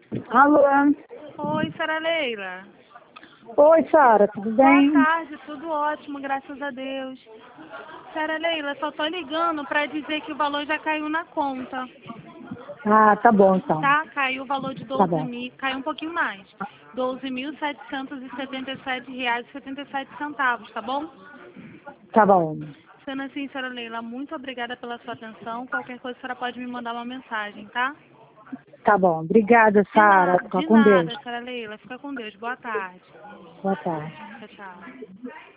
Alô? Oi, Sara Leila. Oi, Sara, tudo bem? Boa tarde, tudo ótimo, graças a Deus. Sara Leila, só tô ligando para dizer que o valor já caiu na conta, Ah, tá bom então. tá? Caiu o valor de Tá 12 bom. mil, caiu um pouquinho mais. R$ 12.777,77, tá bom? Tá bom. Sendo assim, Sara Leila, muito obrigada pela sua atenção. Qualquer coisa, a senhora pode me mandar uma mensagem, tá? Tá bom. Obrigada, Sara. Fica De com Deus. nada, Sara Leila. Fica com Deus. Boa tarde. Boa tarde. Tchau, tchau.